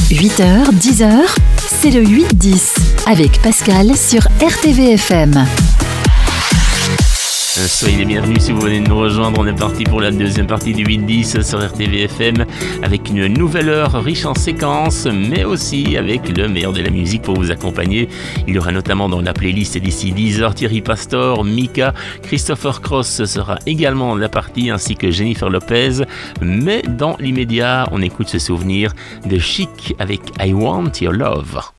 8h, 10h, c'est le 8-10 avec Pascal sur RTVFM. Soyez les bienvenus si vous venez de nous rejoindre. On est parti pour la deuxième partie du 8-10 sur RTVFM avec une nouvelle heure riche en séquences, mais aussi avec le meilleur de la musique pour vous accompagner. Il y aura notamment dans la playlist d'ici 10h Thierry Pastor, Mika, Christopher Cross sera également de la partie, ainsi que Jennifer Lopez. Mais dans l'immédiat, on écoute ce souvenir de Chic avec I Want Your Love.